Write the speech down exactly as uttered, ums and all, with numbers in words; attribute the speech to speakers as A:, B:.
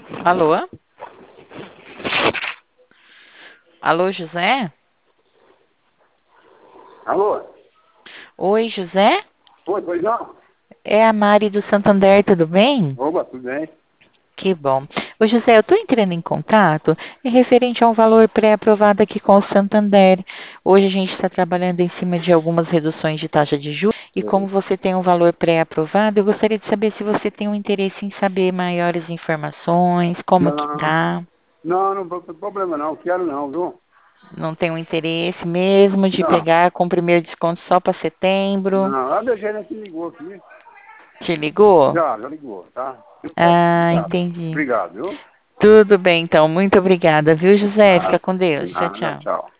A: Alô? Alô, José?
B: Alô?
A: Oi, José?
B: Oi, pois não?
A: É a Mari do Santander, tudo bem?
B: Oba, tudo bem?
A: Que bom. Ô, José, eu estou entrando em contato é referente a um valor pré-aprovado aqui com o Santander. Hoje a gente está trabalhando em cima de algumas reduções de taxa de juros e como
B: Sei.
A: você tem um valor pré-aprovado, eu gostaria de saber se você tem um interesse em saber maiores informações, como que
B: Não,
A: tá.
B: não, não tem problema não, quero não, viu?
A: Não tem um interesse mesmo de
B: Não,
A: pegar com o primeiro desconto só para setembro?
B: não, a Degena que ligou aqui.
A: Te ligou?
B: Já, já ligou, tá?
A: Ah,
B: Obrigado,
A: entendi.
B: obrigado, viu?
A: Tudo bem, então. Muito obrigada, viu, José? Fica
B: Nada,
A: com Deus. Tchau,
B: nada,
A: tchau.
B: tchau.